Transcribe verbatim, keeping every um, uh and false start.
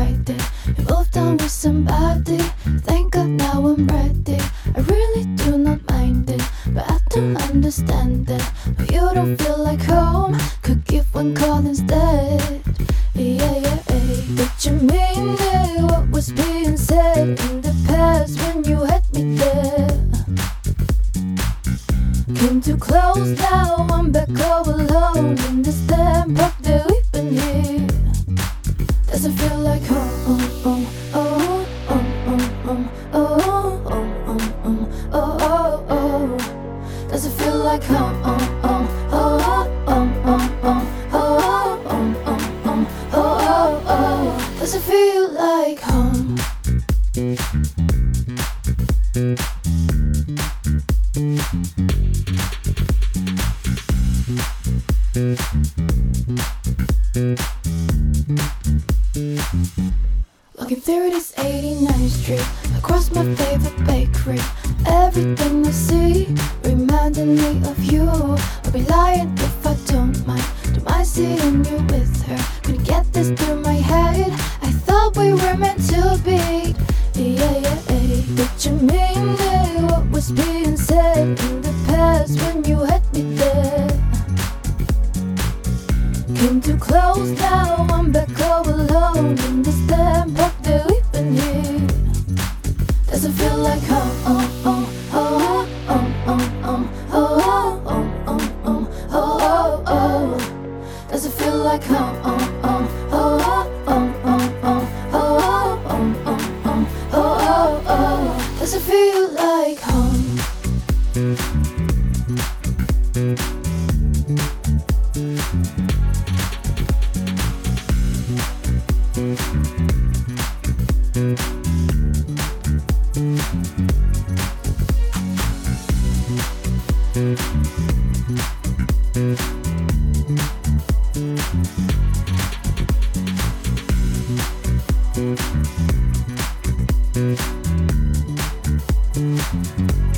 hide it. You moved on with somebody. Thank God now I'm ready. I really do not mind it, but I don't understand it. No, you don't feel like home. Could give one call instead. Yeah, yeah, yeah. Did you mean it? What was being said in the past when you had me there? Came too close, now I'm back all alone in this damn park that we've been here. Doesn't feel like home. Oh, oh, oh, oh, oh, oh, oh, oh, oh, oh, oh. Doesn't feel like home. Oh, oh, oh, oh, oh, oh, oh, oh, oh, oh, oh, oh. Doesn't feel like home. Walking through this eighty-ninth Street, across my favorite bakery. Everything I see reminding me of you. I'll be lying if I don't mind. Don't mind seeing you with her. Couldn't get this through my head. I thought we were meant to be. Yeah, yeah, yeah. Did you mean it? What was being said in the past when you had me there? Came too close, now I'm back all alone in this damn park that we've been here. Doesn't feel like home. Oh, oh, oh, oh, oh, oh, oh, oh, oh, oh, oh, oh. Doesn't feel like home. Oh, oh, oh, oh, oh, oh, oh, oh, oh, oh, oh, oh. Doesn't feel like home. Thank you.